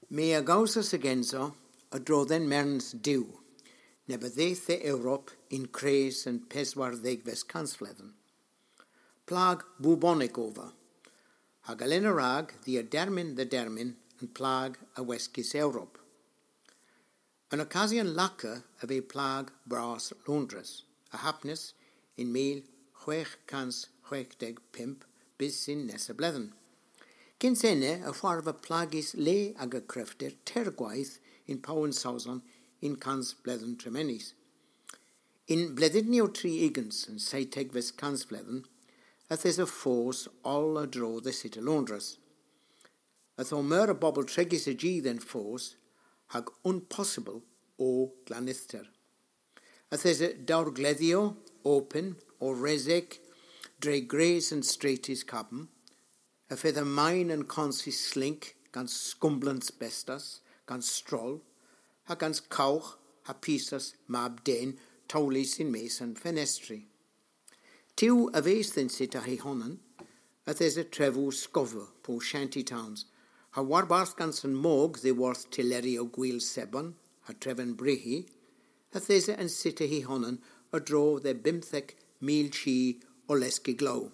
Me a gausas agenzo a drodden merns diw, nebyddeith e Ewrop in crees yn peswar ddegfes cansfledden. Plag bubonic over. Hag alen a rag the dermin and plag a weskis Ewrop. An occasion lacca of a plag bras Londres, a hapness in mil chwech cans chwechdeg pimp bis sin nesa bledden. Cyn sene a ffordd plagis le ag a crefter tergwaith in Powen Sauson in cans bledden tremenis. In bledidnio tri igans and seitegves cans bledden, ath is a force all a dro the city Londres. Ath o mer a bobble tregis a g then force, hag unpossible o glanither. Ath is a daurgledio, open, or rezek, dre grays and straightis cabum, a feather mine and consi slink, gans scumblans bestas, gans stroll, ha gans cauch, ha pisas, mab den, taulis in mes and fenestri. Tiu a ves then sit a he honan, ath is a trevu scover po shanty towns, ha warbarth gans and mog the worth tilerio gwil sebon, ha treven brihi, ath is and sit a he honan, a dro the bimthek mil chi o leski glow.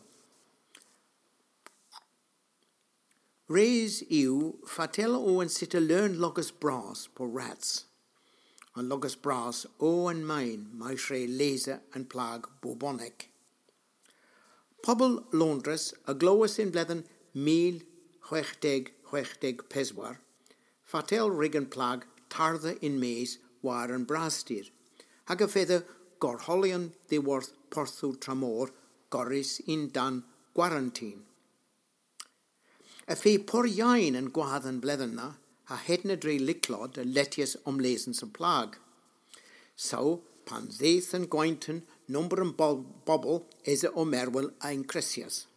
Raise you, fatel o and sit a learn logus bras po rats. And logus bras o and mine, my shre laser and plag bubonic. Pobble Londres a glowus in blethen mil chwechdeg peswar. Fatel rig and plag tarda in maze war and brastir. Hag a feather gorholion the worth porthu tramor goris in dan quarantine. A fe por jain and gwaad and bledden na, ha hedna dre licklod a letius omlesens and plag. So, pan ddeith and gwainten, number and bobble is a omerwel a incresias.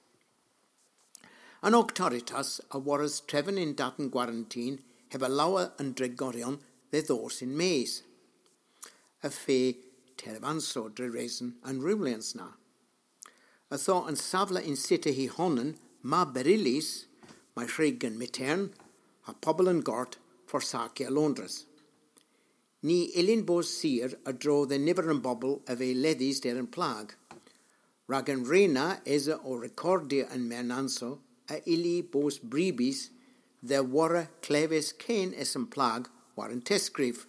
An octoritas a waras treven in daten quarantine, heb a lawa and dregorion the thors in maze. A fe tervanso dre reason and rulians na. A tho and savla in city he honen, ma berilis, my shregan mitern, a pobble and gort for Sakia Londres. Ni ilin bos seer a dro the niver and bobble of a leddies der and plag. Ragan reina eza o recordia and mernanso a ili bos bribis the wara cleves cain es and plag war en tescrif.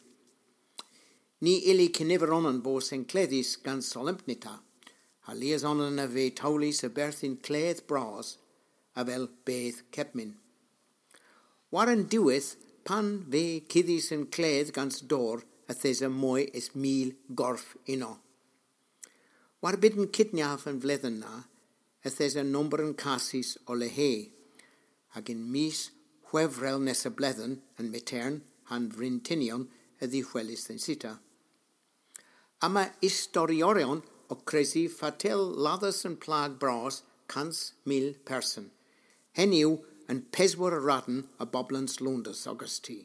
Ni ili kiniveronan bos en cledis gan solemnita. Ha liasonan a ve taulis a berth in cleth bras avel beth kepmin. Warren dueth pan ve kiddies and cleth gans door a thesa moi is mil gorf ino. War bidden kidnaf and vlethen na a thesa number and cassis o lehe. Hagin mis huevrel nessa blethen and mitern and vrintinion a di huelis then sita. Ama historiorion o cresi fatel lathas and plag bras cans mil person. Heniu and peswar a ratten a boblans Londres Augusti.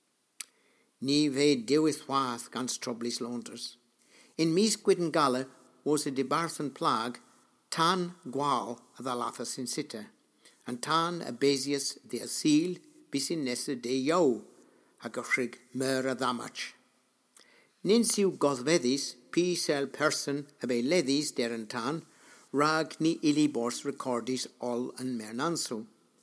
Ni ve dewith wath gans troublis Londres. In mis gwydden gala was a debarthan plag tan gwal a the lathas in sita, and tan a besius the asil bis in nessa de yo, a goshrig mer a damach. Ninsiu gothvedis pi sel person a be ledis deran tan, rag ni ilibors recordis all and mernanso.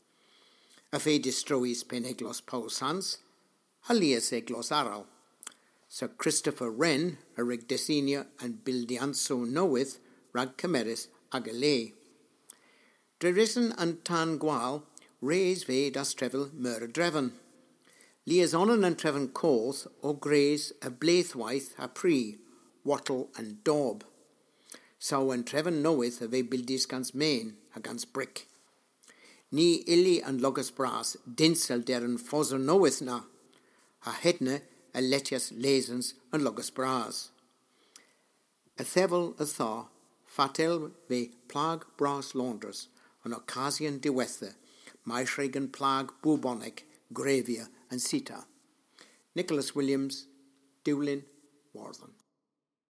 A fe destrois peneglos pausans, halias eglos aral. Sir Christopher Wren, a rig desinia and bildianso knoweth, rag cameris agale. Drerisen and tan gwal, raise ve das trevel mer dreven. Liasonen and treven coth, o grays a blaithwaith a pre, wattle and daub. So when treven knoweth a ve bildis gans main, a gans brick. Ni illi and logus bras dinsel deren foser knoweth na, ha hedne a letias lesens and logus bras. A thevel a thaw, fatel ve plag bras Londres, an occasion de wether, maishregan plag bubonic, gravia and sita. Nicholas Williams, Dewlin, Warthen.